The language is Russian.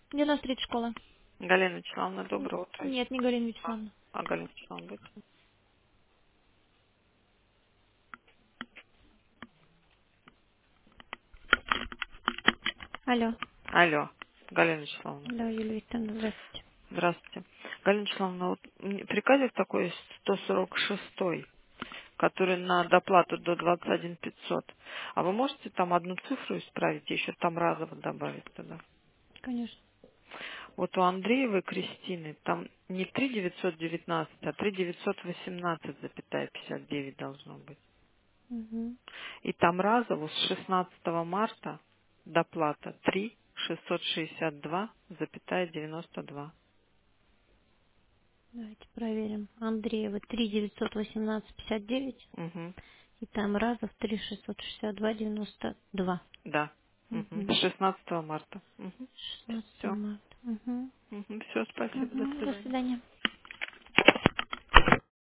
93 школа. Галина Вячеславовна, доброе утро. Нет, не Галина Вячеславовна. Галина Вячеславовна, будьте. Алло. Алло, Галина Вячеславовна. Да, Юлия Викторовна, здравствуйте. Здравствуйте. Галина Вячеславовна, вот приказик такой 146, который на доплату до 21 500. А вы можете там одну цифру исправить и еще там разово добавить туда? Конечно. Вот у Андреевой Кристины там не 3919, а 3918,59 должно быть. Угу. И там разово с 16 марта доплата 3662,92. Давайте проверим. Андреева 3 918 59 Угу. и там разов 3 662 92. Да. Угу. Угу. С 16 марта. Угу. 16 Все. марта. Угу. Угу. Все, спасибо. До Угу. До свидания. свидания.